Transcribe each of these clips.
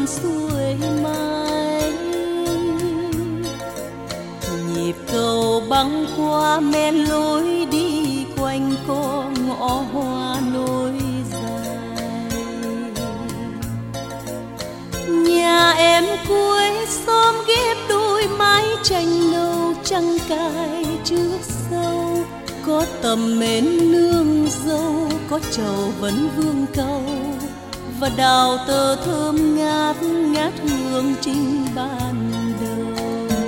xuôi mai. Nhịp cầu băng qua men lối đi quanh co ngõ hoa nối dài. Nhà em cuối xóm ghép đôi mái tranh nâu trăng cài trước sau. Có tầm mến nương dâu, có trầu vấn vương câu, và đào tơ thơm ngát ngát hương trinh ban đầu.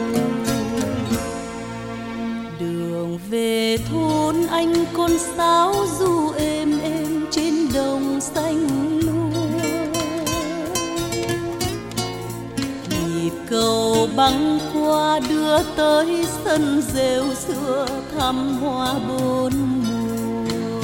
Đường về thôn anh con sáo du êm êm trên đồng xanh lúa. Nhịp cầu băng qua đưa tới sân rêu xưa thăm hoa bốn mùa.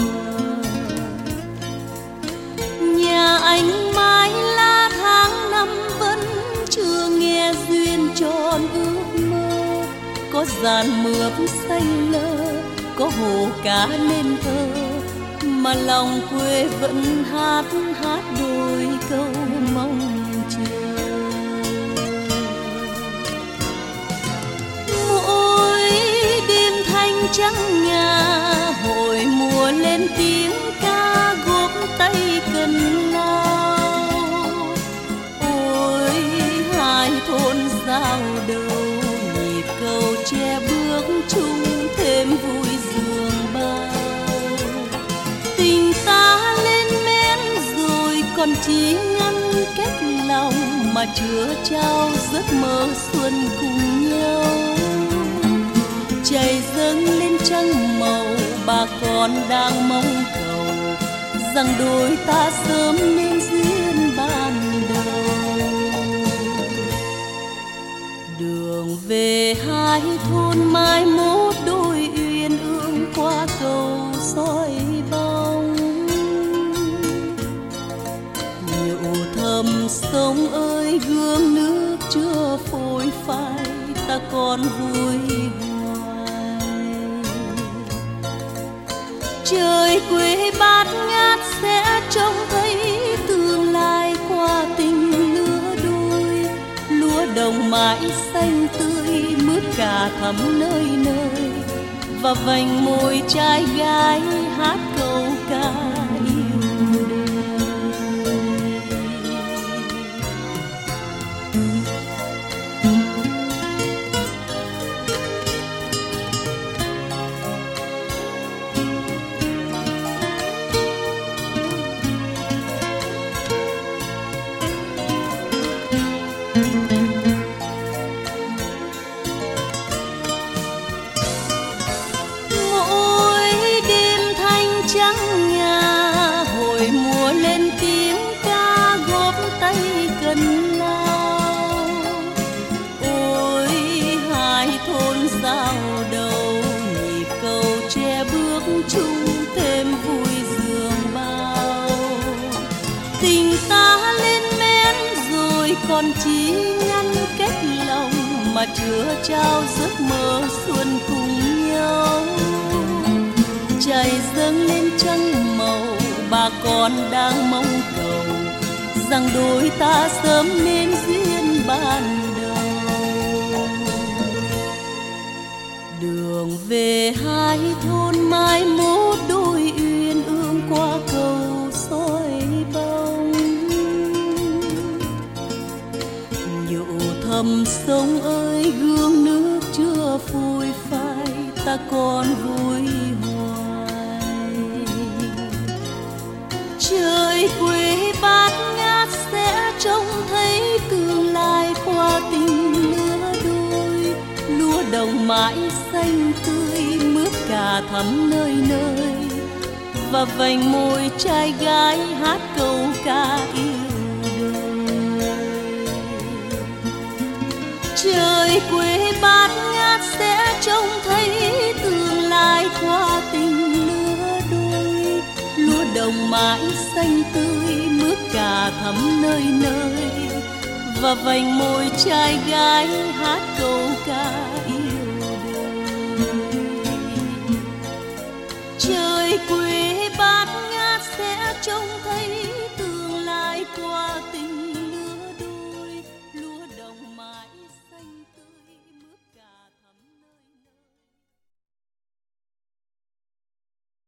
Nhà anh mãi lá tháng năm vẫn chưa nghe duyên tròn ước mơ. Có dàn mướp xanh lơ, có hồ cá nên thơ, mà lòng quê vẫn hát hát đôi câu mong chờ. Mỗi đêm thanh trắng nhà, hội mùa lên tiếng ca góp tay cần lao. Ôi hai thôn giao đầu, nhịp cầu che bước chung thêm vui giường bao. Tình ta lên men rồi còn chỉ ngăn cách lòng, mà chứa trao giấc mơ xuân cùng nhau. Trời dâng lên trăng màu, bà con đang mong cầu rằng đôi ta sớm nên duyên ban đầu. Đường về hai thôn mai mốt đôi uyên ương qua cầu soi bóng. Nhụ thầm sông ơi gương nước chưa phôi phai, ta còn vui hoài. Trời quê bát ngát sẽ trông thấy tương lai qua tình lứa đôi. Lúa đồng mãi xanh tươi mướt cà thắm nơi nơi, và vành môi trai gái hát câu ca yêu đời. Chung thêm vui giường bao. Tình ta lên men rồi còn chỉ ngăn cách lòng, mà chứa trao giấc mơ xuân cùng nhau. Trời dâng lên trăng màu, bà con đang mong cầu rằng đôi ta sớm nên duyên ban đầu. Đường về hai thôn mai mốt đôi uyên ương qua cầu soi bóng. Nhụ thầm sông ơi gương nước chưa phôi phai, ta còn vui hoài. Trời quê bát ngát sẽ trông thấy tương lai qua tình lứa đôi. Lúa đồng mãi xanh tươi mướp cà thắm nơi nơi, và vành môi trai gái hát câu ca yêu đời. Trời quê bát ngát sẽ trông thấy tương lai qua tình lứa đôi. Lúa đồng mãi xanh tươi mướp cà thắm nơi nơi, và vành môi trai gái hát câu ca